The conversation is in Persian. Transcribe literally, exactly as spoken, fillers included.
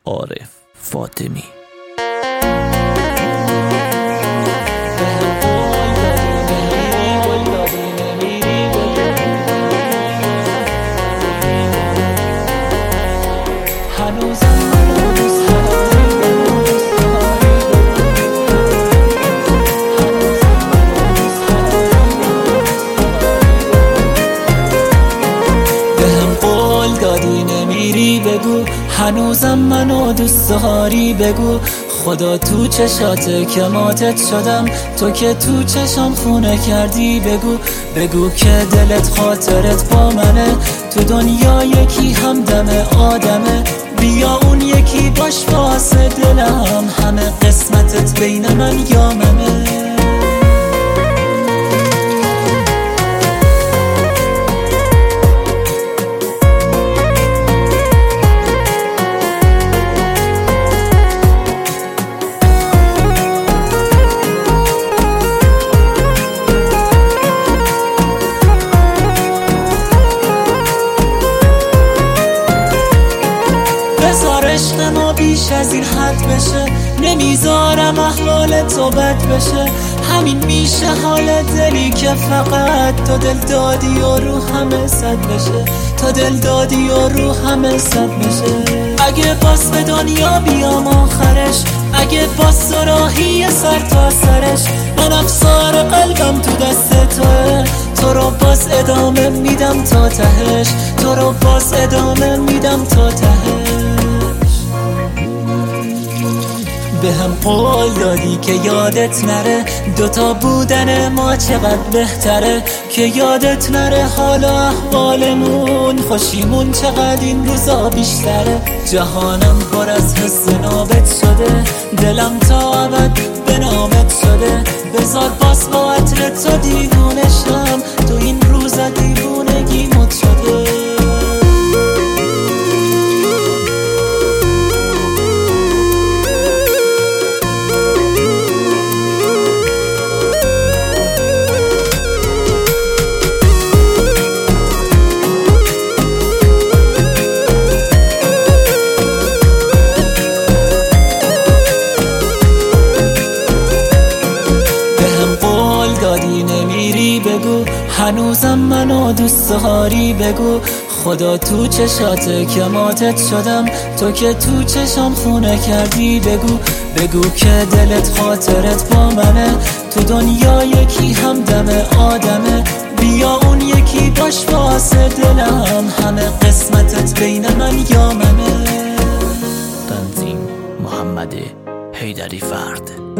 عارف فاطمی. بگو هنوزم منو دوست داری، بگو خدا تو چشاته که ماتت شدم، تو که تو چشام خونه کردی. بگو بگو که دلت خاطرت با منه، تو دنیا یکی همدم آدمه، بیا اون یکی باش واسه دلم، همه قسمتت بین من یا منه. بذار عشق ما بیش از این حد بشه، نمیذارم احوال تو بد بشه، همین میشه حال دلی که فقط تو دل دادی و رو همه صد بشه، تو دل دادی و رو همه صد بشه. اگه باز به دنیا بیام آخرش، اگه باز سراحی سر تا سرش، من افسار قلبم تو دست توه، تو رو باز ادامه میدم تا تهش، تو رو باز ادامه میدم تا تهش. به هم قول دادی که یادت نره، دوتا بودن ما چقدر بهتره، که یادت نره حالا احوالمون، خوشیمون چقدر این روزا بیشتره. جهانم پر از حس نابت شده، دلم تا ابد به نامت شده، بذار باز با عطر تو دیوونه شم، تو این روزا دیوونگی مد شده. دادی نمیری، بگو هنوزم منو دوست داری، بگو خدا تو چشاته که ماتت شدم، تو که تو چشام خونه کردی. بگو بگو که دلت خاطرت با منه، تو دنیا یکی همدم آدمه، بیا اون یکی باش واسه دلم، همه قسمتت بین من یا منه. تنظیم محمد حیدری فرد.